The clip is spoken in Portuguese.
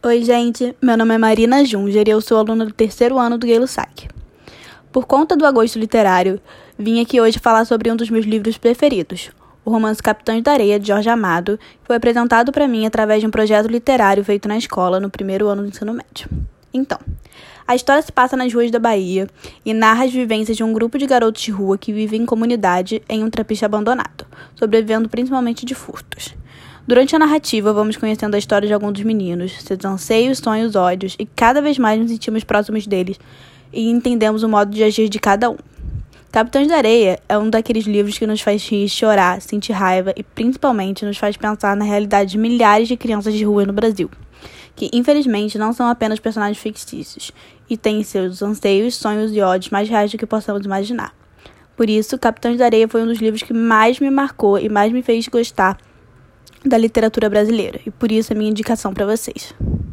Oi, gente. Meu nome é Marina Junger e eu sou aluna do 3º ano do Gay-Lussac. Por conta do agosto literário, vim aqui hoje falar sobre um dos meus livros preferidos, o romance Capitães da Areia, de Jorge Amado, que foi apresentado para mim através de um projeto literário feito na escola no 1º ano do ensino médio. Então, a história se passa nas ruas da Bahia e narra as vivências de um grupo de garotos de rua que vivem em comunidade em um trapiche abandonado, sobrevivendo principalmente de furtos. Durante a narrativa, vamos conhecendo a história de alguns dos meninos, seus anseios, sonhos, ódios, e cada vez mais nos sentimos próximos deles e entendemos o modo de agir de cada um. Capitães da Areia é um daqueles livros que nos faz rir, chorar, sentir raiva e principalmente nos faz pensar na realidade de milhares de crianças de rua no Brasil, que infelizmente não são apenas personagens fictícios e têm seus anseios, sonhos e ódios mais reais do que possamos imaginar. Por isso, Capitães da Areia foi um dos livros que mais me marcou e mais me fez gostar da literatura brasileira, e por isso é minha indicação para vocês.